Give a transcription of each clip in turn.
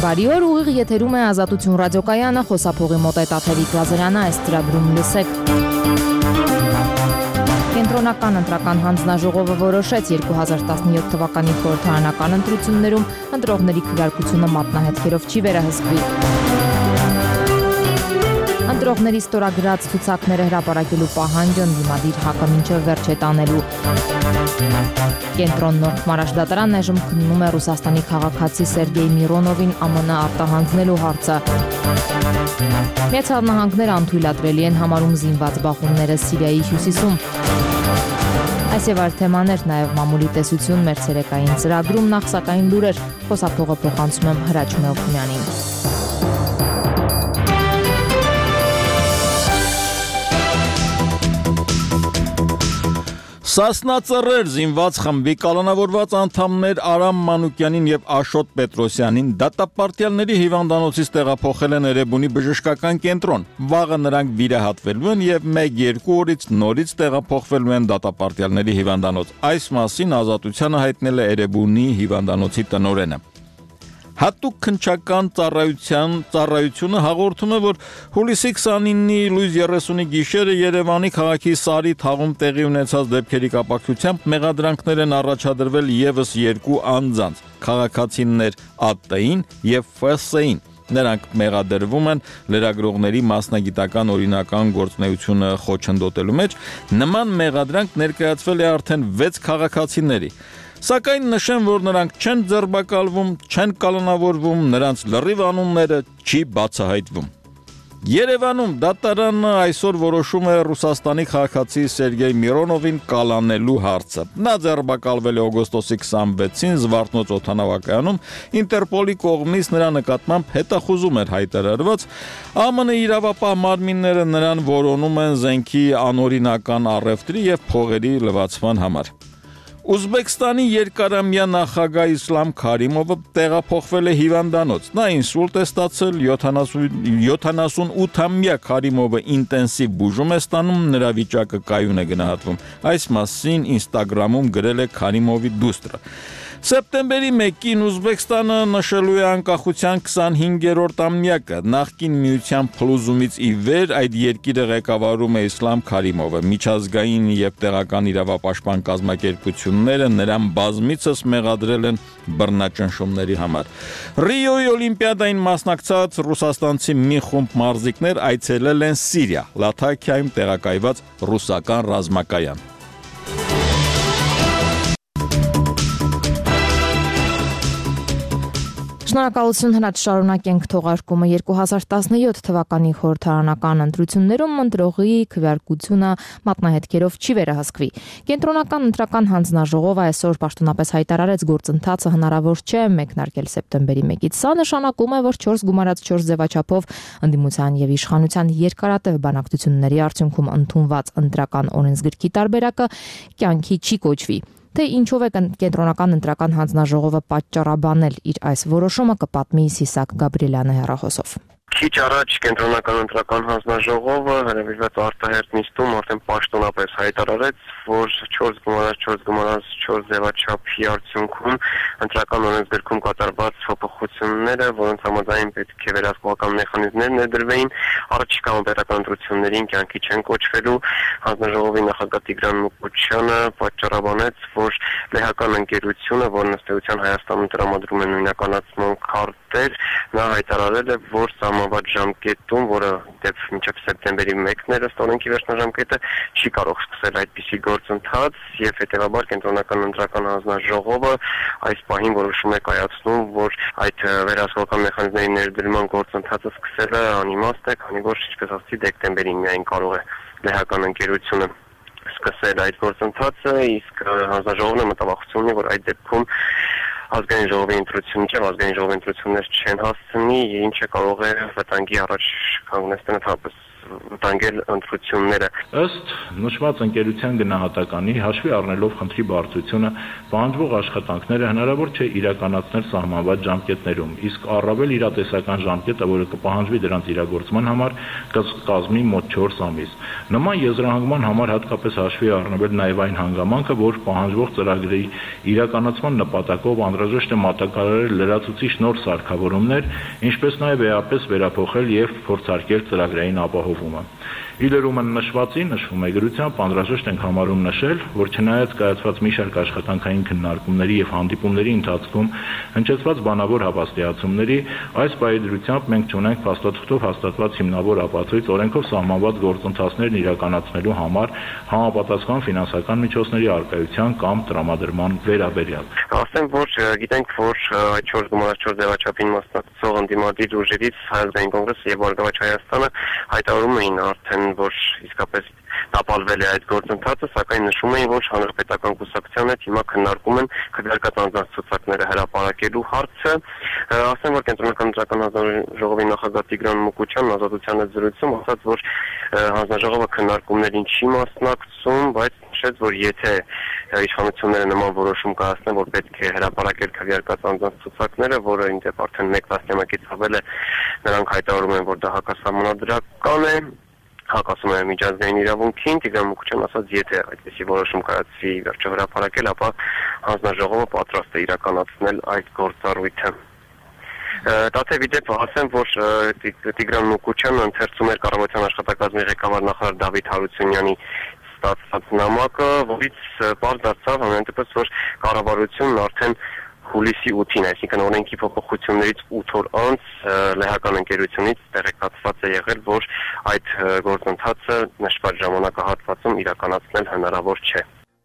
Բարի օր, ուղիղ եթերում է Ազատություն ռադիոկայանը, խոսափողի մոտ է Տաթևիկ Լազարյանը, այս ծրագրում լսեք։ Կենտրոնական ընտրական հանձնաժողովը որոշեց 2017 թվականի խորհրդարանական ընտրություններում ընտրողների քվեարկությունը մատնահետքերով չի վերահսկվի։ Ընտրողների ստորագրած ցուցակները հրապարակելու պահանջը ընդդիմադիր ՀԱԿ-ը մինչև վերջ է տանելու։ Կենտրոն Նորդ Մարաշդատարանն այժմ քննում է Ռուսաստանի քաղաքացի Սերգեյ Միրոնովին ԱՄՆ արտահանձնելու հարցը։ Միացյալ Նահանգները անթույլատրելի են համարում զինված բախումները Սիրիայի հյուսիսում։ Այս եւ այլ թեմաներ, նաեւ մամուլի տեսություն մեր ցերեկային ծրագրում, նախ սակայն լուրեր, խոսափողը փոխանցում եմ Հրաչ Մելքոնյանին։ Սասնա ծռեր զինված խմբի կալանավորված անդամներ Արամ Մանուկյանին եւ Աշոտ Պետրոսյանին դատապարտյալների հիվանդանոցից տեղափոխել են Էրեբունի բժշկական կենտրոն։ Վաղը նրանք վիրահատվելու են եւ 1-2 օրից նորից տեղափոխվելու են դատապարտյալների հիվանդանոց։ Այս մասին Ազատությանը հայտնել է Էրեբունի հիվանդանոցի տնօրենը։ Հատուկ քննչական ծառայությունը հաղորդում է, որ հուլիսի 29-ի լույս 30-ի գիշերը Երևանի քաղաքի Սարի թաղում տեղի ունեցած դեպքերի կապակցությամբ մեղադրանքներ են առաջադրվել եւս 2 անձանց՝ քաղաքացիներ ԱՏ-ին եւ ՖՍ-ին։ Նրանք մեղադրվում են լրագրողների մասնագիտական օրինական գործունեությունը խոչընդոտելու մեջ։ Նման մեղադրանք ներկայացվել է արդեն 6 քաղաքացիների։ Սակայն նշեմ, որ նրանք չեն ձերբակալվում, չեն կալանավորվում, նրանց լրիվ անունները չի բացահայտվում։ Երևանում դատարանը այսօր որոշում է Ռուսաստանի քաղաքացի Սերգեյ Միրոնովին կալանելու հարցը։ Նա ձերբակալվել է օգոստոսի 26-ին Զվարթնոց օդանավակայանում, Ինտերպոլի կողմից նրա նկատմամբ հետախուզում էր հայտարարված, ԱՄՆ իրավապահ մարմինները նրան որոնում են զենքի անօրինական առևտրի եւ փողերի լվացման համար։ Ուզբեկստանի երկարամյա նախագահ Իսլամ Քարիմովը տեղափոխվել է հիվանդանոց։ Նա ինսուլտ է ստացել, 78-ամյա Քարիմովը ինտենսիվ բուժում է ստանում, նրա վիճակը կայուն է գնահատվում։ Այս մասին Ինստագրամում գրել է Քարիմովի դուստրը։ Սեպտեմբերի 1-ին Ուզբեկստանը նշելու է անկախության 25-րդ ամյակը։ Նախկին միության փլուզումից ի վեր այդ երկիրը ղեկավարում է Իսլամ Քարիմովը։ Միջազգային եւ տեղական իրավապաշտպան կազմակերպությունները նրան բազմիցս մեղադրել են բռնաճնշումների համար։ Ռիոյի օլիմպիադային մասնակցած ռուսաստանցի մի խումբ մարզիկներ այցելել են Սիրիա, Լաթաքիայում տեղակայված ռուսական ռազմակայան։ Շնորհակալություն Հրաչ, շարունակենք թողարկումը 2017 թվականի խորհրդարանական ընտրություններում ընտրողի քվեարկությունը մատնահետքերով չի վերահսկվի։ Կենտրոնական ընտրական հանձնաժողովը այսօր պաշտոնապես հայտարարեց գործընթացը հնարավոր չէ մեկնարկել սեպտեմբերի 1-ից։ Սա նշանակում է, որ 4 գումարած 4 ձևաչափով ընդդիմության եւ իշխանության երկարատև բանակցությունների արդյունքում ընդունված ընտրական օրենսգրքի տարբերակը կյանքի չի կոչվի։ Թե ինչով է կենտրոնական ընտրական հանձնաժողովը պատճառաբանել իր այս որոշումը, կպատմի Սիսակ Գաբրիելյանը հեռախոսով։ Քիչ առաջ կենտրոնական ընտրական հանձնաժողովը հրավիրված արտահերթ նիստում արդեն պաշտոնապես հայտարարեց, որ 4 ձևաչափի արդյունքում ընտրական օրենսգրքում կատարված փոփոխությունները, որոնց համաձայն պետք է վերահսկողական մեխանիզմներ ներդրվեին, առաջիկա պետական ընտրություններին կյանքի չեն կոչվելու։ Հանձնաժողովի նախագահ Տիգրան Մուկուչյանը պատճառաբանեց, որ լեհական ընկերությունը, որն ըստ էության Հայաստանում տրամադրում է նույնականացման քարտեր, նա հայտարարել է, որ սահմանված ժամկետում, որը դեպ մինչև սեպտեմբերի 1-ն էր ըստ օրենքի վերջնաժամկետը, չի կարող սկսել այդպիսի գործընթաց եւ հետեւաբար կենտրոնական ընտրական հանձնաժողովը այս պահին որոշում է կայացնում, որ այդ վերահսկողական մեխանիզմների ներդրման գործընթացը սկսելը անիմաստ է, քանի որ ինչպես ասացի դեկտեմբերին միայն կարող է լեհական ընկերությունը սկսել այդ գործընթացը, իսկ հանձնաժողովն մտավախություն ունի, որ այդ դեպքում ազգային ժողովի ընտրությունները ազգային ժողովի ընտրություններ չեն հասցնի, ինչը կարող է վտանգի առաջ կանգնեցնել ընդհանրապես վտանգել ընտրությունները։ Ըստ նշված ընկերության գնահատականի հաշվի առնելով խնդրի բարձրությունը, պահանջվող աշխատանքները հնարավոր չէ իրականացնել սահմանված ժամկետներում, իսկ առավել իրատեսական ժամկետը, որը կպահանջվի դրանց իրագործման համար, կկազմի մոտ 4 ամիս։ Նման եզրահանգման համար հատկապես հաշվի առնվել նաև այն հանգամանքը, որ պահանջվող ծրագրի իրականացման նպատակով անհրաժեշտ է մատակարարել լրացուցիչ նոր սարքավորումներ, ինչպես նաև էապես վերափոխել եւ փորձարկել ծրագրային ապահովումը։ Իլերումը նշվածին նշվում է գրությամբ անհրաժեշտ ենք համարում նշել, որ չնայած կայացված մի շարք աշխատանքային քննարկումների եւ հանդիպումների ընթացքում հնչեցված բանավոր հավաստիացումների, այս պայմանությամբ մենք ունենք փաստաթղթով հաստատված հիմնավոր ապացույց օրենքով սահմանված գործընթացներն իրականացնելու համար համապատասխան ֆինանսական միջոցների արկայության կամ տրամադրման վերաբերյալ։ Ասեմ, որ գիտենք, որ այդ 4.4 ձևաչափին մասնակցող ընդդիմադիր ուժերից Հայաստանի կոնգրեսը եւ Բարգավաճ Հայաստանը հայտարարում էին արդեն, որ իսկապես տապալվել է այդ գործընթացը, սակայն նշում էին, որ հանրապետական կուսակցության հետ հիմա քննարկում են քվեարկած անձանց ցուցակները հրապարակելու հարցը։ Ասեմ, որ Կենտրոնական ընտրական հանձնաժողովի նախագահ Տիգրան Մուկուչյանն Ազատության հետ զրույցում ասաց, որ հանձնաժողովը քննարկումներին չի մասնակցում, բայց նշեց, որ եթե իշխանությունները նման որոշում կայացնեն, որ պետք է հրապարակել քվեարկած անձանց ցուցակները, որը ինդեպ արդեն 1 տասնամյակից ավել է, նրանք հայտարարում են, որ դա հակասահմանադրական է, հակասում է միջազգային իրավունքին։ Տիգրան Մուկուչյանն ասաց, եթե այդպիսի որոշում կայացվի վերջը հրապարակել, ապա հանձնաժողովը պատրաստ է իրականացնել այդ գործառույթը։ Տաթև իդեպ ասեմ, որ Տիգրան Մուկուչյանը ընթերցում էր կառավարության աշխատակազմի ղեկավար նախարար Դավիթ Հարությունյանի ստացած նամակը, որից պարզ դարձավ ամենատեպս, որ կառավարությունն արդեն հուլիսի 8-ին, այսինքն օրենքի փոփոխություններից 8 օր անց լեհական ընկերությունից տեղեկացված է եղել, որ այդ գործընթացը նշված ժամանակահատվածում իրականացնել հնարավոր չէ։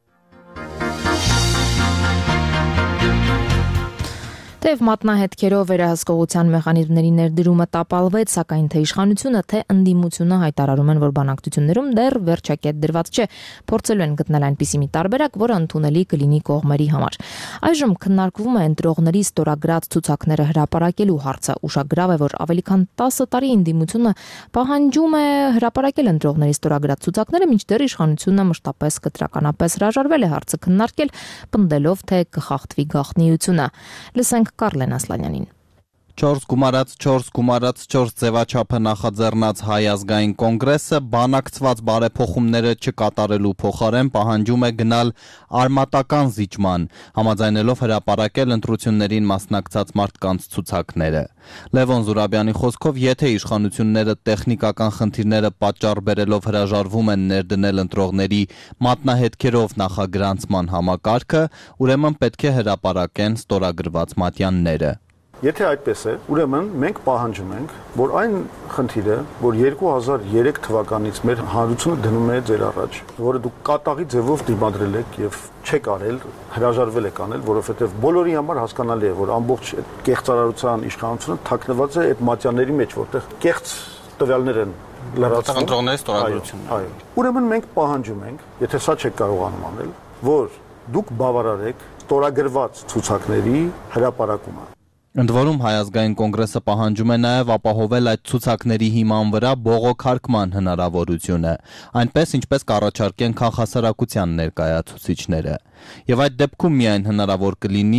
Թեև մատնահետքերով վերահսկողության մեխանիզմների ներդրումը տապալվեց, սակայն թե իշխանությունը, թե ընդդիմությունը հայտարարում են, որ բանակցություններում դեռ վերջակետ դրված չէ, փորձելու են գտնել այնպիսի մի տարբերակ, որը ընդունելի կլինի կողմերի համար։ Այժմ քննարկվում է ընտրողների ստորագրած ցուցակները հրապարակելու հարցը։ Ուշագրավ է, որ ավելի քան 10 տարի ընդդիմությունը պահանջում է հրապարակել ընտրողների ստորագրած ցուցակները, մինչդեռ իշխանությունը մշտապես կտրականապես հրաժարվել է հարցը քննարկել, պնդելով, թե կխախտվի գաղտնիությունը։ Լսենք Կարլեն Ասլանյանին։ 4+4+4 ձևաչափը նախաձեռնած Հայ ազգային կոնգրեսը բանակցված բարեփոխումները չկատարելու փոխարեն պահանջում է գնալ արմատական զիջման, համաձայնելով հրապարակել ընտրություններին մասնակցած մարդկանց ցուցակները։ Լևոն Զուրաբյանի խոսքով, եթե իշխանությունները տեխնիկական խնդիրները պատճառ բերելով հրաժարվում են ներդնել ընտրողների մատնահետքերով նախագրանցման համակարգը, ուրեմն պետք է հրապարակեն ստորագրված մատյանները։ Եթե այդպես է, ուրեմն մենք պահանջում ենք, որ այն խնդիրը, որ 2003 թվականից մեր հանրությունը դնում է ձեր առաջ, որը դուք կատաղի ձևով դիմադրել եք եւ չեք արել, հրաժարվել եք անել, որովհետեւ բոլորի համար հասկանալի է, որ ամբողջ կեղծարարության իշխանությունը թաքնված է այդ մատյանների մեջ, որտեղ կեղծ տվյալներ են լրացվում։ Ընտրողների ստորագրությունը։ Այո։ Ուրեմն մենք պահանջում ենք, եթե սա չեք կարողանում անել, որ դուք բավարարեք ստորագրված ցուցակների հրապարակումը։ Ընդ որում Հայ ազգային կոնգրեսը պահանջում է նաև ապահովել այդ ցուցակների հիման վրա բողոքարկման հնարավորությունը, այնպես ինչպես կառաջարկեն քաղաքասարակության ներկայացուցիչները։ Եվ այդ դեպքում միայն հնարավոր կլինի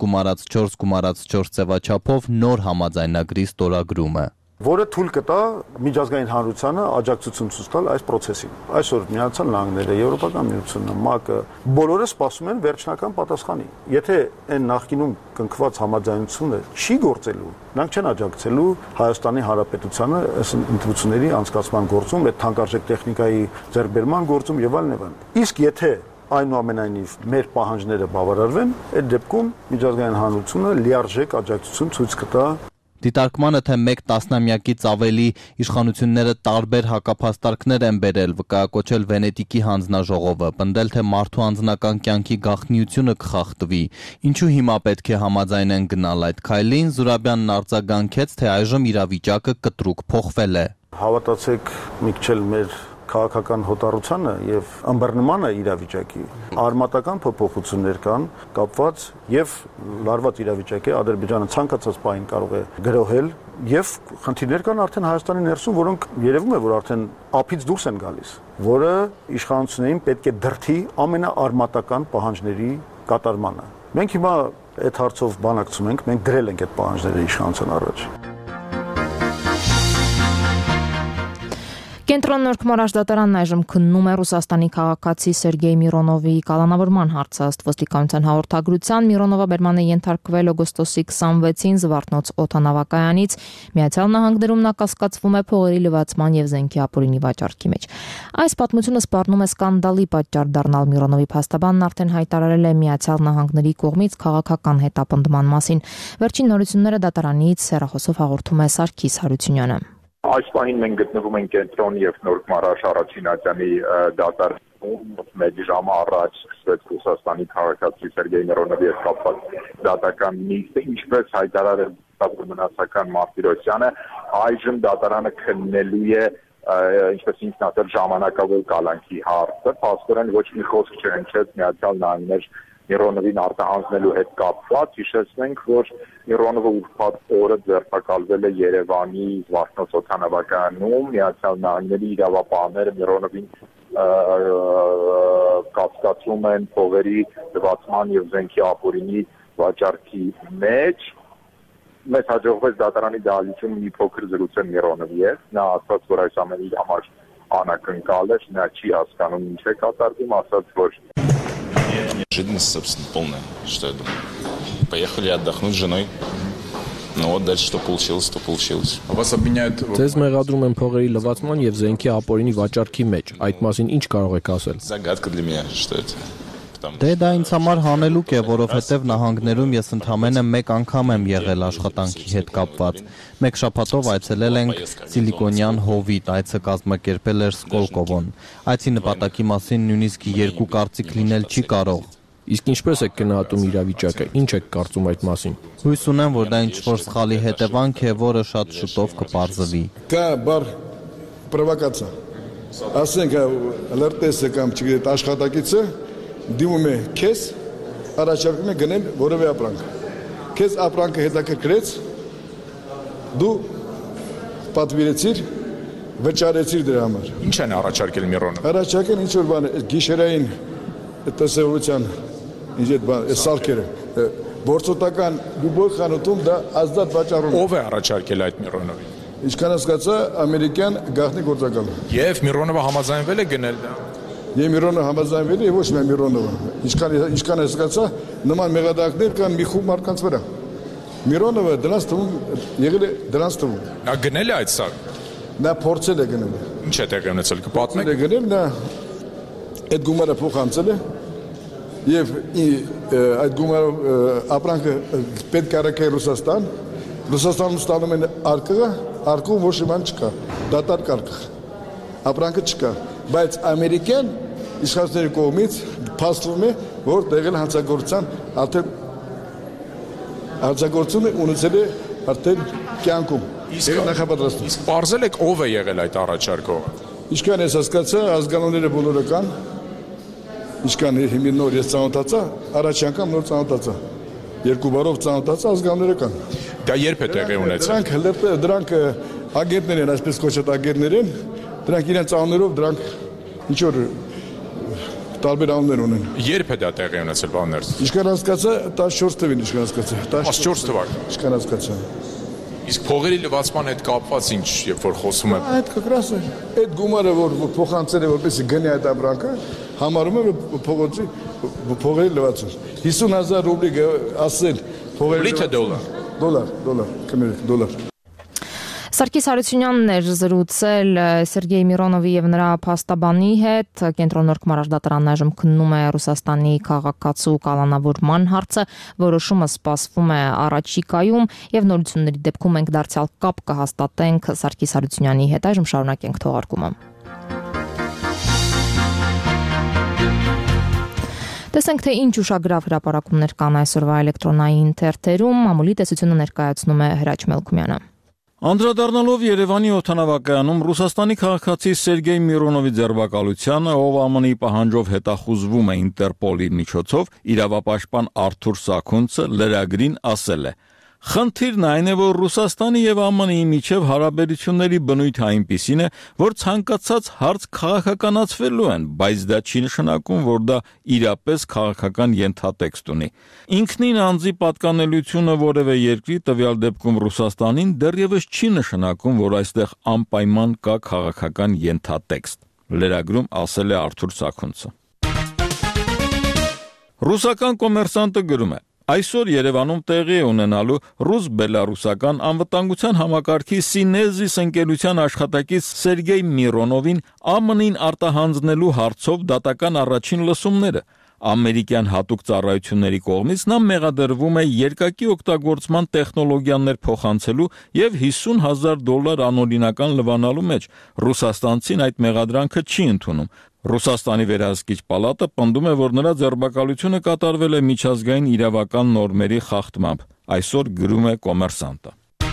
4+4+4 ձևաչափով նոր համաձայնագրի ստորագրումը, որը թույլ կտա միջազգային հանրությանը աջակցություն ցույց տալ այս process-ին։ Այսօր Միացյալ Նահանգները, Եվրոպական միությունը, ՄԱԿ-ը բոլորը սպասում են վերջնական պատասխանի։ Եթե այն նախկինում կնքված համաձայնությունը չի գործելու, նրանք չեն աջակցելու Հայաստանի Հանրապետությանը այս ընտրությունների անցկացման գործում, այդ թանկարժեք տեխնիկայի ձեռքբերման գործում եւ այլն։ Իսկ եթե այնուամենայնիվ մեր պահանջները բավարարվեն, այդ դեպքում միջազգային հանրությունը լիարժեք աջակցություն ցույց կտա։ Դիտարկմանը, թե 1 տասնամյակից ավելի իշխանությունները տարբեր հակափաստարկներ են բերել, վկայակոչել Վենետիկի հանձնաժողովը, պնդել, թե մարդու անձնական կյանքի գաղտնիությունը կխախտվի, ինչու հիմա պետք է համաձայնեն գնալ այդ քայլին, Զուրաբյանն արձագանքեց, թե այժմ իրավիճակը կտրուկ փոխվել է։ Հավատացեք մի քիչ մեր քաղաքական հոտառությանը եւ ըմբռնմանը իրավիճակի արմատական փոփոխություններ կան կապված եւ լարված իրավիճակի Ադրբեջանը ցանկացած պահին կարող է գրոհել Եվ խնդիրներ կան արդեն Հայաստանի ներսում, որոնք երևում է, որ արդեն ափից դուրս են գալիս, որը իշխանություններին պետք է դրթի ամենաարմատական պահանջների կատարմանը։ Մենք հիմա այդ հարցով բանակցում ենք, մենք դրել ենք այդ պահանջները իշխանության առաջ։ Կենտրոն Նորքի դատարանն այժմ քննում է Ռուսաստանի քաղաքացի Սերգեյ Միրոնովի կալանավորման հարցը։ Ըստ ոստիկանության հաղորդագրության Միրոնովը բերման է ենթարկվել օգոստոսի 26-ին Զվարթնոց օդանավակայանից։ Միացյալ Նահանգներում նա կասկածվում է փողերի լվացման եւ զենքի ապօրինի վաճառքի մեջ։ Այս պատմությունը սպառնում է սկանդալի պատճառ դառնալ Միրոնովի փաստաբանն արդեն հայտարարել է Միացյալ Նահանգների կողմից քաղաքական հետապնդման մասին։ Վերջին նորությունները դատարանից հեռախոսով հաղորդում է Սարգիս Հարությունյանը։ Այս պահին մենք գտնվում ենք կենտրոն եւ Նորք Մարաշ առաջինատյանի դատարանում, մեկ ժամ առաջ սկսվեց Ռուսաստանի քաղաքացի Սերգեյ Միրոնովի հետ կապված դատական նիստը, ինչպես հայտարարել մնացական Մարտիրոսյանը, այժմ դատարանը քննելու է ինչպես ինքն ասել ժամանակավոր կալանքի հարցը, փաստորեն ոչ մի խոսք չհնչեց Միացյալ Նահանգներ Միրոնովին արտահանձնելու հետ կապված, հիշեցնենք, որ Միրոնովը ուրբաթ օրը ձերբակալվել է Երևանի Զվարթնոց օդանավակայանում, Միացյալ Նահանգների իրավապահները Միրոնովին կասկածում են փողերի լվացման եւ զենքի ապօրինի վաճառքի մեջ։ Մեզ հաջողվեց դատարանի դահլիճում մի փոքր զրուցել Միրոնովի հետ, նա ասաց, որ այս ամենի համար անակնկալ է, նա չի հասկանում ինչ է կատարվում, ասաց, որ Неожиданность, собственно, полная, что я думаю. Поехали отдохнуть с женой. Ну вот дальше что получилось, то получилось. Вас обвиняют... Ձեզ մեղադրում են փողերի լվացման եւ զենքի ապօրինի վաճառքի մեջ։ Այդ մասին ինչ կարող եք ասել։ Загадка для меня, что это. Դե դա ինձ համար հանելուկ է, որովհետև նահանգներում ես ընդամենը մեկ անգամ եմ եղել աշխատանքի հետ կապված։ Մեկ շաբաթով այցելել ենք Սիլիկոնյան հովիտ, այցը կազմակերպել էր Սկոլկովոն։ Այցի նպատակի մասին նույնիսկ երկու կարծիք լինել չի կարող։ Իսկ ինչպես եք գնահատում իրավիճակը, ինչ եք կարծում այդ մասին։ Հույս ունեմ, որ դա ինչ-որ սխալի հետևանք է, որը շատ շուտով կպարզվի։ Կա բար պրովոկացիա։ Ասենք լրտեսը կամ չգիտեք աշխատակիցը դիմում է քեզ, առաջարկում է գնել որևէ ապրանք։ Քեզ ապրանքը հետաքրքրեց, դու պատվիրեցիր, վճարեցիր դրա համար։ Ինչ են առաջարկել Միրոնովը։ Առաջարկել ինչ որ բան, գիշերային տեսողության, ինչ այդ բան, սարքերը, գործոտական դուբոյ խանութում դա ազատ վաճառում։ Ով է առաջարկել այդ Միրոնովին։ Ինչքան հասկացա, ամերիկյան գաղտնի գործակալը։ Եվ Միրոնովը համաձայնվել է գնել դա։ Եվ Միրոնովը համաձայնվել է, ոչ միայն Միրոնովը։ Ինչքան հասկացա, նման մեղադրանքներ կան մի խումբ մարդկանց վրա։ Միրոնովը դրանց թվում եղել է դրանց թվում։ Նա գնել է այդ սարք։ Նա փորձել է գնել։ Ինչ է տեղի ունեցել, կպատմեք։ Է գնել, նա այդ գումարը փոխանցել է եւ այդ գումարով ապրանքը պետք է առաքել Ռուսաստան։ Ռուսաստանում ստանում են արկղը, արկղում ոչ մի բան չկա, դատարկ արկղ։ Ապրանքը չկա, բայց ամերիկյան իշխանությունների կողմից փաստվում է, որ տեղել հանցագործության արդեն հանցագործությունը ունեցել է արդեն կյանքում։ Իսկ նախապատրաստում։ Իսկ բարձել եք ով է եղել այդ առաջարկողը։ Ինչքան ես հասկացա, ազգանունները բոլորը կան։ Ինչքան հիմա նոր ես ծանոթացա, առաջ անգամ նոր ծանոթացա։ Երկու բառով ծանոթացա, ազգանունները կան։ Դա երբ է տեղի ունեցել։ Դրանք ագենտներ են, այսպես կոչված ագենտներ են։ Դրանք իրենց անուններով դրանք ինչ որ տարբեր անուններ ունեն։ Երբ է դա տեղի ունեցել բաներ։ Ինչքան հասկացա, 14 թվին ինչքան հասկացա։ 14 թվական։ Ինչքան հասկացա։ Իսկ փողերի լվացման հետ կապված ինչ, երբ որ խոսում եմ։ Այդ կկրաս է։ Այդ գումարը որ փոխանցել է որպեսզի գնի այդ ապրանքը, համարում է փողերի լվացում։ 50000 ռուբլի ասել փողերի Լիթը դոլար։ Դոլար, կներեք, դոլար։ Սարգիս Հարությունյանն էր զրուցել Սերգեյ Միրոնովի եւ նրա փաստաբանի հետ։ Կենտրոն Նորք դատարանն այժմ քննում է Ռուսաստանի քաղաքացու կալանավորման հարցը, որոշումը սպասվում է առաջիկայում եւ նորությունների դեպքում մենք դարձյալ կապ կհաստատենք Սարգիս Հարությունյանի հետ։ Այժմ շարունակենք թողարկումը։ Տեսենք, թե ինչ ուշագրավ հրապարակումներ կան այսօրվա էլեկտրոնային թերթերում։ Մամուլի տեսությունը ներկայացնում է Հրաչ Մելքումյանը։ Անդրադառնալով Երևանի օդանավակայանում Ռուսաստանի քաղաքացի Սերգեյ Միրոնովի ձերբակալությանը, ով ԱՄՆ-ի պահանջով հետախուզվում է Ինտերպոլի միջոցով, իրավապաշտպան Արթուր Սաքունցը լրագրին ասել է. Խնդիրն այն է, որ Ռուսաստանի եւ ԱՄՆ-ի միջև հարաբերությունների բնույթը այնպիսին է, որ ցանկացած հարց քաղաքականացվելու են, բայց դա չի նշանակում, որ դա իրապես քաղաքական ենթատեքստ ունի։ Ինքնին անձի պատկանելությունը որևէ երկրի, տվյալ դեպքում Ռուսաստանին, դեռևս չի նշանակում, որ այստեղ անպայման կա քաղաքական ենթատեքստ։ Լրագրում ասել է Արթուր Սաքունցը։ Ռուսական կոմերսանտը գրում է. Այսօր Երևանում տեղի է ունենալու ռուս-բելարուսական անվտանգության համակարգի Սինեզիս ընկերության աշխատակից Սերգեյ Միրոնովին ԱՄՆ-ին արտահանձնելու հարցով դատական առաջին լսումները։ Ամերիկյան հատուկ ծառայությունների կողմից նա մեղադրվում է երկակի օգտագործման տեխնոլոգիաներ փոխանցելու եւ $50,000 անօրինական լվանալու մեջ։ Ռուսաստանցին այդ մեղադրանքը չի ընդունում։ Ռուսաստանի վերահսկիչ պալատը պնդում է, որ նրա ձերբակալությունը կատարվել է միջազգային իրավական նորմերի խախտմամբ։ Այսօր գրում է Կոմերսանտը։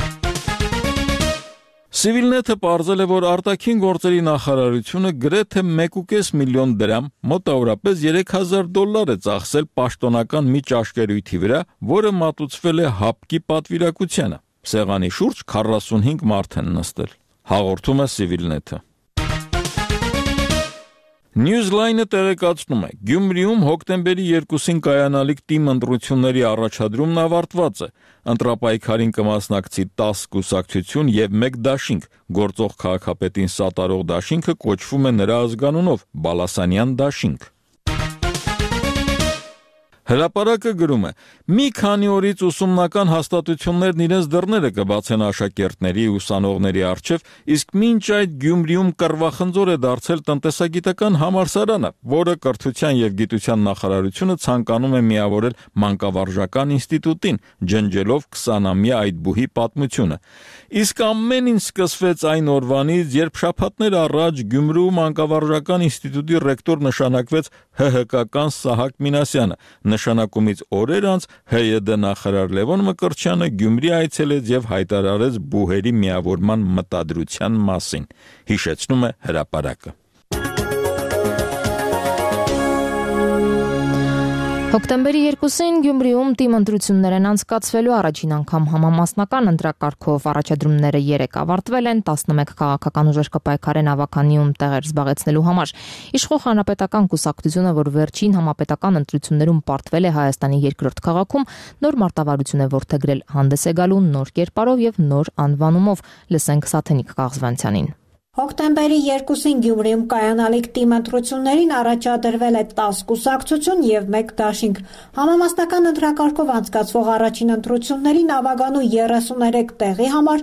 Civilnet-ը պարզել է, որ արտաքին գործերի նախարարությունը գրեթե 1.5 միլիոն դրամ, մոտավորապես $3,000 է ծախսել պաշտոնական մի ճաշկերույթի վրա, որը մատուցվել է ՀԱՊԿ-ի պատվիրակությանը։ Սեղանի շուրջ 45 մարդ են նստել։ Հաղորդում է Civilnet-ը։ Newsline-ը տեղեկացնում է. Գյումրիում հոկտեմբերի 2-ին կայանալիք թիմ ընտրությունների առաջադրումն ավարտված է։ Ընտրապայքարին կմասնակցի 10 կուսակցություն եւ 1 դաշինք։ Գործող քաղաքապետին սատարող դաշինքը կոչվում է նրա ազգանունով՝ Բալասանյան դաշինք։ Հրապարակը գրում է. մի քանի օրից ուսումնական հաստատություններն իրենց դռները կբացեն աշակերտների ու ուսանողների առջև, իսկ մինչ այդ Գյումրիում կռվախնձոր է դարձել տնտեսագիտական համալսարանը, որը Կրթության եւ Գիտության նախարարությունը ցանկանում է միավորել մանկավարժական ինստիտուտին, ջնջելով 20-ամյա այդ բուհի պատմությունը։ Իսկ ամեն ինչ սկսվեց այն օրվանից, երբ շաբաթներ առաջ Գյումրու մանկավարժական ինստիտուտի ռեկտոր նշանակվեց ՀՀԿ-ական Սահակ Մինասյանը։ Նշանակումից օրեր անց ՀՅԴ նախարար Լևոն Մկրտչյանը Գյումրի այցելեց եւ հայտարարեց բուհերի միավորման մտադրության մասին։ Հիշեցնում է հրապարակը։ Հոկտեմբերի 2-ին Գյումրիում թիմ ընտրություններ են անցկացվելու առաջին անգամ համամասնական ընտրակարգով առաջադրումները 3 ավարտվել են, 11 քաղաքական ուժեր կպայքարեն ավականիում տեղեր զբաղեցնելու համար։ Իշխող հանրապետական կուսակցությունը, որ վերջին համապետական ընտրություններում պարտվել է Հայաստանի երկրորդ քաղաքում, նոր մարտավարություն է որդեգրել հանդես է գալու նոր կերպարով եւ նոր անվանումով։ Լսենք Սաթենիկ Կաղզվանցյանին։ Հոկտեմբերի 2-ին Գյումրիում կայանալիք թիմ ընտրություններին առաջադրվել է 10 կուսակցություն եւ 1 դաշինք։ Համամասնական ընտրակարգով անցկացվող առաջին ընտրություններին ավագանու 33 տեղի համար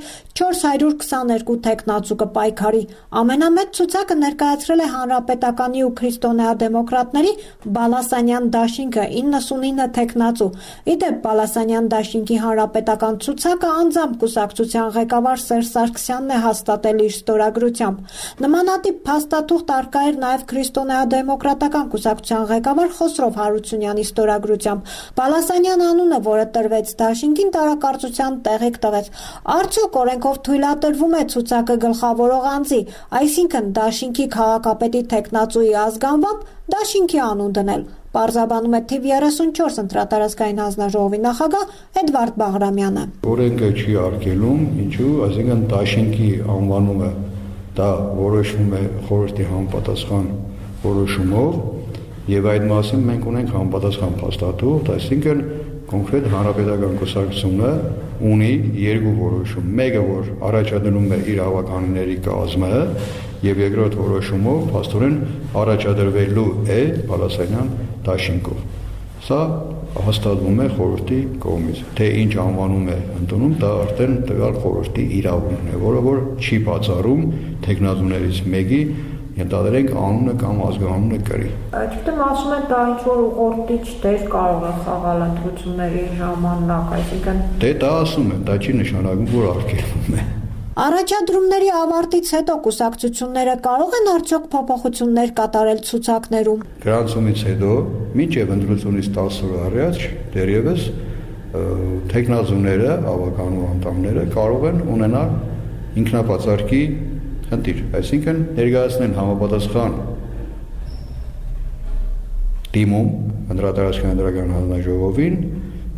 422 տեխնացու կպայքարի։ Ամենամեծ ցուցակը ներկայացրել է Հանրապետականի ու քրիստոնեադեմոկրատների Բալասանյան դաշինքը 99 տեխնացու։ Իդեպ Բալասանյան դաշինքի հանրապետական ցուցակը անձամբ կուսակցության ղեկավար Սերժ Սարգսյանն է հաստատել իր ստորագրությամբ։ Նմանատիպ փաստաթուղթ արկա էր նաև քրիստոնեադեմոկրատական կուսակցության ղեկավար Խոսրով Հարությունյանի ստորագրությամբ։ Բալասանյան անունը, որը տրվեց դաշինքին, տարակարծության տեղիք տվեց։ Արդյոք օրենքով թույլատրվում է ցուցակը գլխավորող անձի, այսինքն դաշինքի քաղաքապետի տեխնացուի ազգանվամբ դաշինքի անուն դնել։ Պարզաբանում է թիվ 34 ընտրատարածքային հանձնաժողովի նախագահ Էդվարդ Բաղրամյանը։ Օրենքը չի արգելում, ինչու, այսինքն դաշինքի անվանումը դա որոշվում է խորհրդի համապատասխան որոշումով եւ այդ մասին մենք ունենք համապատասխան փաստաթուղթ, այսինքն կոնկրետ հանրապետական կուսակցությունը ունի երկու որոշում, մեկը որ առաջադրում է իր հավականիների կազմը եւ երկրորդ որոշումով փաստորեն առաջադրվելու է Բալասանյան դաշինքով։ Սա հաստատվում է խորհրդի կողմից։ Թե ինչ անվանում է ընդունում, դա արդեն տվյալ խորհրդի իրավունքն է, որը որ չի բացառում տեխնազուներից մեկի ենթադրենք անունը կամ ազգանունը կրի։ Այսինքն ասում են դա ինչ որ ուղղորդիչ դեր կարող է խաղալ ընտրությունների ժամանակ, այսինքն դա ասում են, դա չի նշանակում, որ արգելվում է։ Առաջադրումների ավարտից հետո կուսակցությունները կարող են արդյոք փոփոխություններ կատարել ցուցակներում։ Գրանցումից հետո, մինչև ընտրությունից 10 օր առաջ, դեռևս տեխնազուները, ավականու անդամները կարող են ունենալ ինքնապատասխանի խնդիր, այսինքն ներկայացնեն համապատասխան դիմում ընտրատարածքային հանձնաժողովին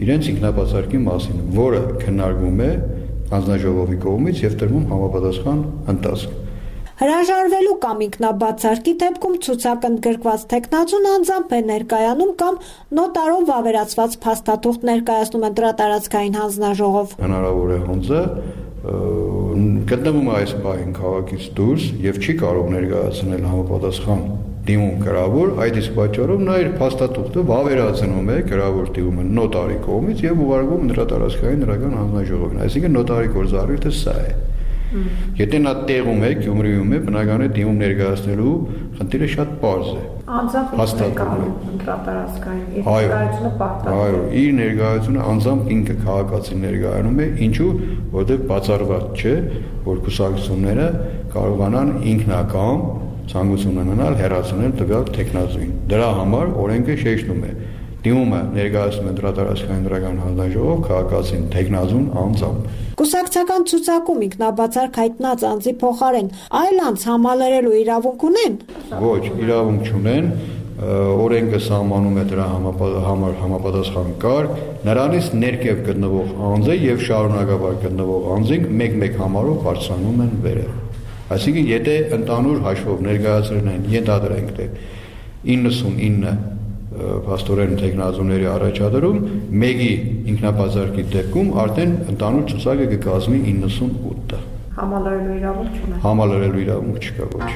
իրենց ինքնաբացարկի մասին, որը քննարկվում է հանձնաժողովի կողմից եւ տրվում համապատասխան ընթացք։ Հրաժարվելու կամ ինքնաբացարկի դեպքում ցուցակընդգրկված տեխնացուն անձամբ է ներկայանում կամ նոտարով վավերացված փաստաթուղթ ներկայացնում ընտրատարածքային հանձնաժողով։ Հնարավոր է հանձը գտնվում է այս պահին քաղաքից դուրս եւ չի կարող ներկայացնել համապատասխան դիմում գրավոր, այդ իսկ պատճառով նա իր փաստաթուղթը վավերացնում է գրավոր դիմումը նոտարի կողմից եւ ուղարկում ընտրատարածքային դրական հանձնաժողովին, այսինքն նոտարի գործառույթը սա է։ Եթե նա տեղում է, Գյումրիում է, բնական է դիմում ներկայացնելու խնդիրը շատ պարզ է։ Անձամբ ընտրատարածքային իր ներկայությունը պարտադիր։ Այո, իր ներկայությունը անձամբ ինքը քաղաքացին ներկայանում է, ինչու, որտեղ բացառված չէ, որ կուսակցությունները կարողանան ինքնակամ ցանկություն ունենալ հեռացնել տվյալ տեխնազույն։ Դրա համար օրենքը շեշտում է դիմումը ներկայացնում ընտրատարածքային դրական հանձնաժողով քաղաքացին տեխնազուն անձամբ։ Կուսակցական ցուցակում ինքնաբացարկ հայտնած անձի փոխարեն այլ անձ համալրելու իրավունք ունեն։ Ոչ, իրավունք չունեն, օրենքը սահմանում է դրա համար համապատասխան կարգ, նրանից ներքև գտնվող անձը եւ շարունակաբար գտնվող անձին մեկ-մեկ համարով բարձրանում են վերև։ Այսինքն, եթե ընդհանուր հաշվով ներկայացրել են, ենթադրենք, թե 99 փաստորեն տեխնազուների առաջադրում, մեկի ինքնաբացարկի դեպքում արդեն ընդհանուր ցուցակը կկազմի 98-ը։ Համալրելու իրավունք չունեն։ Համալրելու իրավունք չկա, ոչ։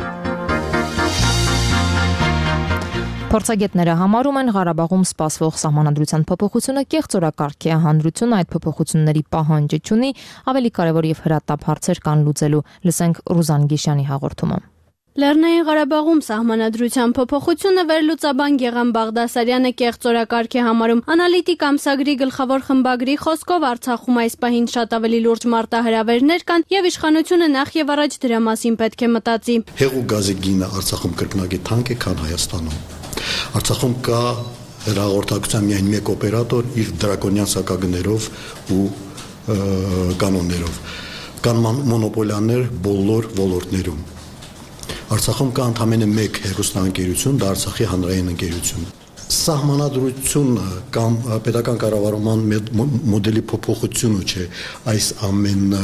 Փորձագետները համարում են Ղարաբաղում սպասվող սահմանադրության փոփոխությունը կեղծ օրակարգ է, հանրությունը այդ փոփոխությունների պահանջը չունի, ավելի կարևոր եւ հրատապ հարցեր կան լուծելու։ Լսենք Ռուզան Գիշյանի հաղորդումը։ Լեռնային Ղարաբաղում սահմանադրության փոփոխությունը վերլուծաբան Գեղամ Բաղդասարյանը կեղծ օրակարգ է համարում։ Անալիտիկ ամսագրի գլխավոր խմբագրի խոսքով Արցախում այս պահին շատ ավելի լուրջ մարտահրավերներ կան եւ իշխանությունը նախ եւ առաջ դրա մասին պետք է մտածի։ Հեղուկ գազի գինը Արցախում կրկնակի թանկ է, քան Հայաստանում։ Արցախում կա հեռահաղորդակցության միայն մեկ օպերատոր իր դրակոնյան սակագներով ու կանոններով։ Կան մոնոպոլիաներ բոլոր ոլորտներում։ Արցախում կա ընդամենը մեկ հեռուստաընկերություն, դա Արցախի հանրային ընկերություն։ Սահմանադրությունը կամ պետական կառավարման մոդելի փոփոխությունը չէ այս ամենը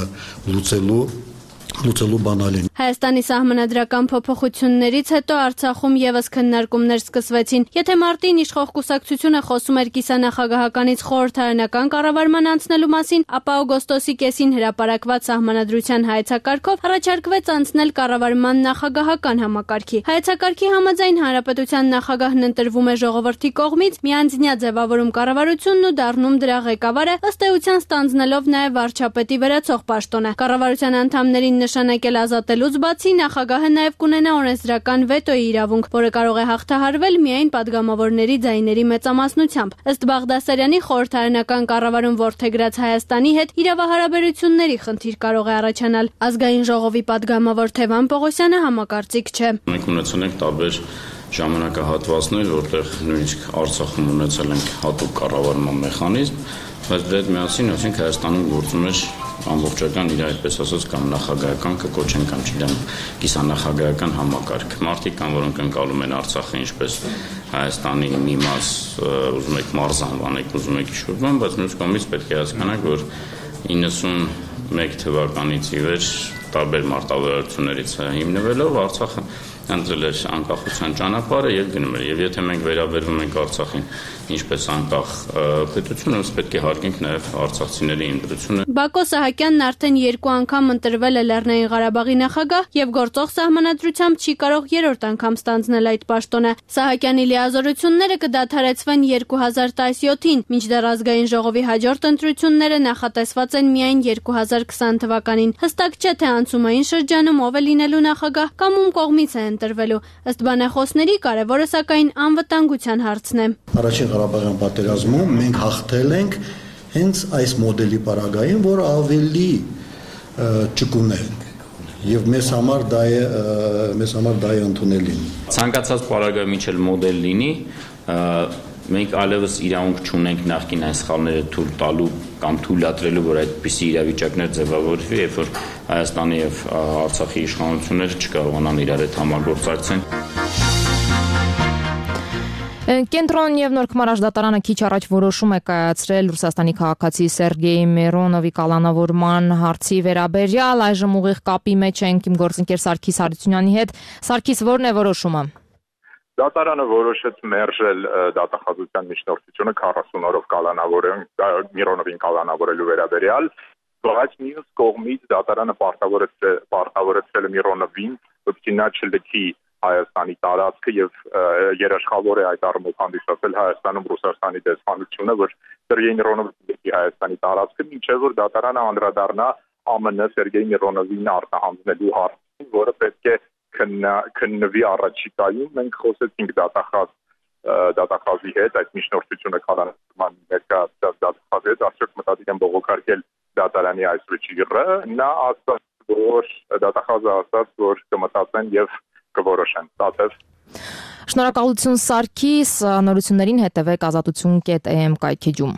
լուծելու բանալին։ Հայաստանի սահմանադրական փոփոխություններից հետո Արցախում եւս քննարկումներ սկսվեցին։ Եթե մարտին իշխող կուսակցությունը խոսում էր կիսանախագահականից խորհրդարանական կառավարման անցնելու մասին, ապա օգոստոսի կեսին հրապարակված սահմանադրության հայեցակարգով առաջարկվեց անցնել կառավարման նախագահական համակարգի։ Հայեցակարգի համաձայն հանրապետության նախագահն ընտրվում է ժողովրդի կողմից, միանձնյա ձևավորում կառավարությունն ու դառնում դրա ղեկավարը, ըստ էության ստանձնելով նաեւ վարչապետի վերացող պաշտոնը։ Կառավարության անդամներին նշանակել ազատելուց բացի նախագահը նաև կունենա օրենսդրական վետոյի իրավունք, որը կարող է հաղթահարվել միայն падգամավորների ձայների մեծամասնությամբ։ Ըստ Բաղդասարյանի խորհրդարանական կառավարում որդեգրած Հայաստանի հետ իրավահարաբերությունների խնդիր կարող է առաջանալ։ Ազգային ժողովի падգամավոր Թևան Պողոսյանը համակարծիք չէ։ Մենք ունեցել ենք տարբեր ժամանակահատվածներ, որտեղ նույնիսկ Արցախում ունեցել ենք հատուկ կառավարման մեխանիզմ, բայց դրա հետ միասին ասենք Հայաստանում գործում էր ամբողջական իր այդպես ասած կամ նախագահական կկոչեն կամ չգիտեմ կիսանախագահական համակարգ։ Մարդիկ կան, որոնք ընկալում են Արցախը ինչպես Հայաստանի մի մաս, ուզում եք մարզ անվանեք, ուզում եք ինչ-որ բան, բայց մյուս կողմից պետք է հասկանաք, որ 91 թվականից ի վեր տարբեր մարտավարություններից հիմնվելով Արցախը ընտրել էր անկախության ճանապարհը եւ գնում էր։ Եվ եթե մենք վերաբերվում ենք Արցախին ինչպես անկախ պետություն, ըստ պետք է հարգենք նաեւ արցախցիների ընտրությունը։ Բակո Սահակյանն արդեն 2 անգամ ընտրվել է Լեռնային Ղարաբաղի նախագահ եւ գործող սահմանադրությամբ չի կարող 3-րդ անգամ ստանձնել այդ պաշտոնը։ Սահակյանի լիազորությունները կդադարեցվեն 2017-ին, մինչդեռ ազգային ժողովի հաջորդ ընտրությունները նախատեսված են միայն 2020 թվականին։ Հստակ չէ, թե անցումային շրջանում ով է լինելու նախագահ կամ ում կողմից է ընտրվելու։ Ըստ բանախոսների կարևորը սակայն անվտանգության հարցն է։ Առաջին Ղարաբաղյան պատերազմում մենք հաղթել ենք հենց այս մոդելի պարագային, որ ավելի ճկուն է եւ մեզ համար դա է ընդունելին։ Ցանկացած պարագայում ինչ էլ մոդել լինի, մենք այլևս իրավունք չունենք նախկին այս սխալները թույլ տալու կամ թույլատրելու, որ այդպիսի իրավիճակներ ձևավորվի, երբ որ Հայաստանի եւ Արցախի իշխանությունները չկարողանան իրար հետ համագործակցեն։ Կենտրոն եւ Նոր դատարանը քիչ առաջ որոշում է կայացրել Ռուսաստանի քաղաքացի Սերգեյ Միրոնովի կալանավորման հարցի վերաբերյալ, այժմ ուղիղ կապի մեջ ենք իմ գործընկեր Սարգիս Հարությունյանի հետ։ Սարգիս, ո՞րն է որոշումը։ Դատարանը որոշեց մերժել դատախազության միջնորդությունը 40 օրով Միրոնովին կալանավորելու վերաբերյալ, բայց մյուս կողմից դատարանը պարտավորեցրել է Միրոնովին, որպեսզի նա չլքի Հայաստանի տարածքը եւ երաշխավոր է այդ առումով հանդիսացել Հայաստանում Ռուսաստանի դեսպանությունը, որ Սերգեյ Միրոնովը լքի Հայաստանի տարածքը, մինչեւ որ դատարանը անդրադառնա ԱՄՆ Սերգեյ Միրոնովին արտահանձնելու հարցին, որը պետք է քննվի առաջիկայում։ Մենք խոսեցինք դատախազի հետ, այդ միջնորդությունը կալանավորման ներկայացած դատախազի հետ, արդյոք մտադիր են բողոքարկել դատարանի այս վճիռը, նա ասաց, որ դատախազը ասաց, որ կմտածեն եւ կորոշեն տատև։ Շնորհակալություն Սարգիս, նորություններին հետևեք azatutun.am կայքեջում։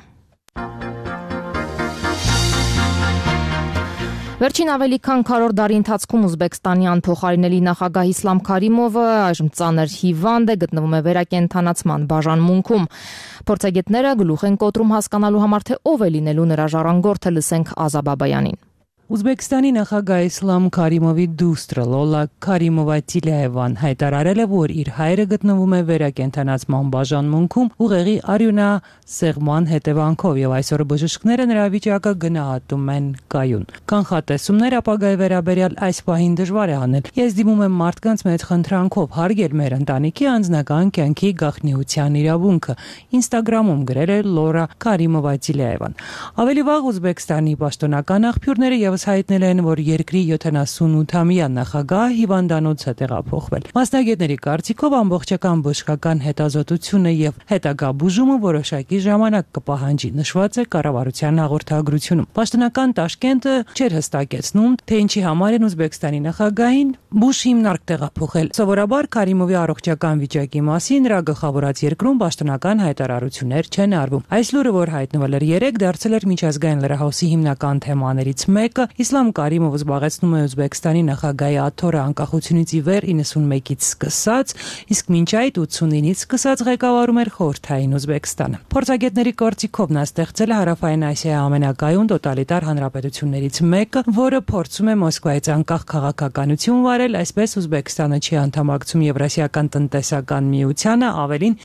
Վերջին ավելի քան 100 դարի ընթացքում Ուզբեկստանի անփոխարինելի նախագահ Իսլամ Քարիմովը այժմ ծանր հիվանդ է, գտնվում է վերակենդանացման բաժանմունքում։ Փորձագետները գլուխ են կոտրում հասկանալու համար, թե ով է լինելու նրա ժառանգորդը, լսենք Ազա Բաբայանին։ Ուզբեկստանի նախագահ Իսլամ Քարիմովի դուստրը Լոլա Քարիմովա-Տիլիևան հայտարարել է, որ իր հայրը գտնվում է վերակենդանացման բաժանմունքում ուղեղի արյունասեղման հետևանքով եւ այսօր բժիշկները նրա վիճակը գնահատում են կայուն։ Կանխատեսումներ ապագայի վերաբերյալ այս պահին դժվար է անել։ Ես դիմում եմ մարդկանց մեծ խնդրանքով հարգել մեր ընտանիքի անձնական կյանքի գաղտնիության իրավունքը, Instagram-ում գրել է Լորա Քարիմովա-Տիլիևան։ Ավելի վաղ Ուզբեկստանի պաշտոնական աղբյուրները եւս հայտնել են, որ երկրի 78-ամյա նախագահ հիվանդանոց է տեղափոխվել։ Մասնագետների կարծիքով ամբողջական բժշկական հետազոտությունը եւ հետագա բուժումը որոշակի ժամանակ կպահանջի, նշված է կառավարության հաղորդագրությունում։ Պաշտոնական Տաշկենտը չէր հստակեցնում, թե ինչի համար են Ուզբեկստանի նախագահին բուժ հիմնարկ տեղափոխել։ Սովորաբար Քարիմովի առողջական վիճակի մասին նրա գլխավորած երկրում պաշտոնական հայտարարություններ չեն արվում։ Այս լուրը, որ հայտնվել էր երեկ, դարձել էր միջազգային լրահոսի հիմնական թեմաներից մեկը։ Իսլամ Կարիմովը զբաղեցնում է Ուզբեկստանի նախագահի աթոռը անկախությունից ի վեր 91-ից սկսած, իսկ մինչ այդ 89-ից սկսած ղեկավարում էր խորհրդային Ուզբեկստանը։ Փորձագետների կարծիքով նա ստեղծել է Հարավային Ասիայի ամենակայուն տոտալիտար հանրապետություններից մեկը, որը փորձում է Մոսկվայից անկախ քաղաքականություն վարել, այսպես Ուզբեկստանը չի անդամակցում Եվրասիական տնտեսական միությանը, ավելին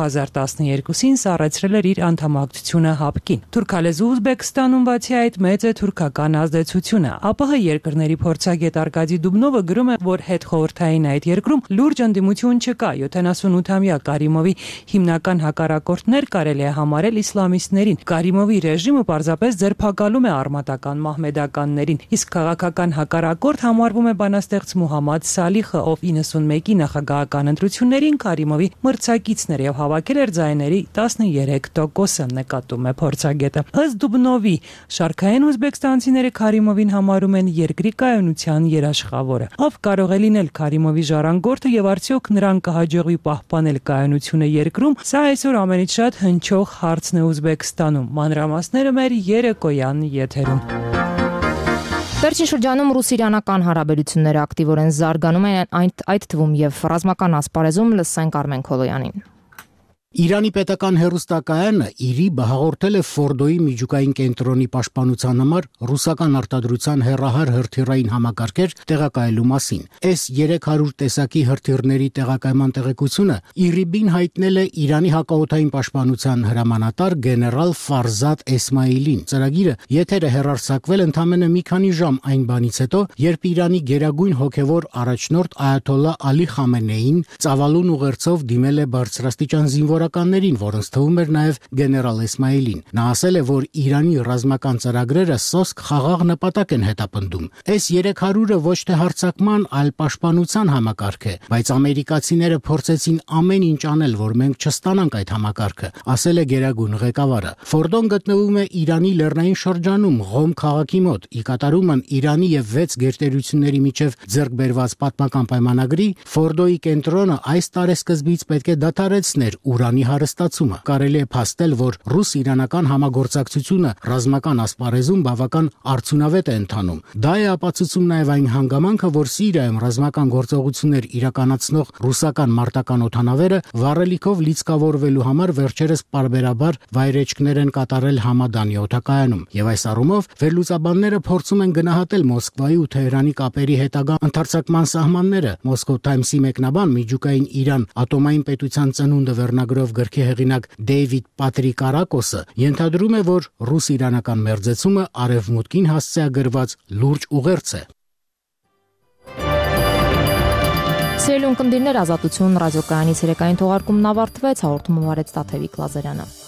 2012-ին սառեցրել էր իր անդամակցությունը ՀԱՊԿ-ին։ Թուրքալեզու Ուզբեկստանում բացի այդ մեծ է թուրքական ազդեցությունը։ ԱՊՀ երկրների փորձագետ Արկադի Դուբնովը գրում է, որ հետխորհրդային այդ երկրում լուրջ ընդդիմություն չկա։ 78-ամյա Կարիմովի հիմնական հակառակորդներ կարելի է համարել իսլամիստներին։ Կարիմովի ռեժիմը պարզապես ձերբակալում է արմատական մահմեդականներին, իսկ քաղաքական հակառակորդ համարվում է բանաստեղծ Մուհամմադ Սալիխը, ով 91-ի նախագահական ընտրություններին Կարիմովի մրցակիցն էր եւ հավաքել էր ձայների 13%-ը, նկատում է փորձագետը։ Ըստ Դուբնովի, շարքային ուզբեկստանցիները Քարիմովին համարում են երկրի կայունության երաշխավորը։ Ով կարող է լինել Քարիմովի ժառանգորդը եւ արդյոք նրան կհաջողվի պահպանել կայունությունը երկրում, սա այսօր ամենից շատ հնչող հարցն է Ուզբեկստանում։ Մանրամասները մեր երեկոյան եթերում։ Վերջին շրջանում ռուս-իրանական հարաբերությունները ակտիվորեն զարգանում են, այդ թվում եւ ռազմական ասպարեզում, լսենք Արմեն Քոլոյանին։ Իրանի պետական հեռուստակայանը ԻՐԻ հաղորդել է Ֆորդոյի միջուկային կենտրոնի պաշտպանության համար ռուսական արտադրության հեռահար հրթիռային համակարգեր տեղակայելու մասին։ S-300 տեսակի հրթիռների տեղակայման տեղեկությունը ԻՌԻԲ-ին հայտնել է Իրանի հակաօդային պաշտպանության հրամանատար գեներալ Ֆարզադ Էսմայիլին։ Ծրագիրը եթեր է հեռարձակվել ընդամենը մի քանի ժամ այն բանից հետո, երբ Իրանի գերագույն հոգևոր առաջնորդ Այաթոլլա Ալի Խամենեին ծավալուն ուղերձով դիմել է բարձրաստիճան զինվորականներին, որոնց թվում էր նաև գեներալ Էսմայիլին։ Նա ասել է, որ Իրանի ռազմական ծրագրերը սոսկ խաղաղ նպատակ են հետապնդում։ S-300-ը ոչ թե հարձակման, այլ պաշտպանության համակարգ է, բայց ամերիկացիները փորձեցին ամեն ինչ անել, որ մենք չստանանք այդ համակարգը, ասել է գերագույն ղեկավարը։ Ֆորդոն գտնվում է Իրանի լեռնային շրջանում, Ղոմ քաղաքի մոտ։ Ի կատարումն Իրանի եւ 6 գերտերությունների միջև ձեռք բերված պատմական պայմանագրի Ֆորդոյի կենտրոնը այս տարեսկզբից պետք է դադարեցներ ուրանի ուրանի հարստացումը։ Կարելի է փաստել, որ ռուս-իրանական համագործակցությունը ռազմական ասպարեզում բավական արդյունավետ է ընթանում։ Դա է ապացուցում նաև այն հանգամանքը, որ Սիրիայում ռազմական գործողություններ իրականացնող ռուսական մարտական օդանավերը վառելիքով լիցքավորվելու համար վերջերս պարբերաբար վայրեջքներ են կատարել Համադանի օդակայանում։ Եվ այս առումով վերլուծաբանները փորձում են գնահատել Մոսկվայի ու Թեհրանի կապերի հետագա ընդարձակման սահմանները։ Moscow Times-ի մեկնաբան միջուկային Իրան ատոմային պետության ծնունդը վերնագրով գրքի հեղինակ Դեյվիդ Պատրիկարակոսը ենթադրում է, որ ռուս-իրանական մերձեցումը արևմուտքին հասցեագրված լուրջ ուղերձ է։ Սիրելի ունկնդիրներ, Ազատություն ռադիոկայանից երեկային թողարկումն ավարտվեց, հաղորդումը վարեց Տաթևիկ Լազարյանը։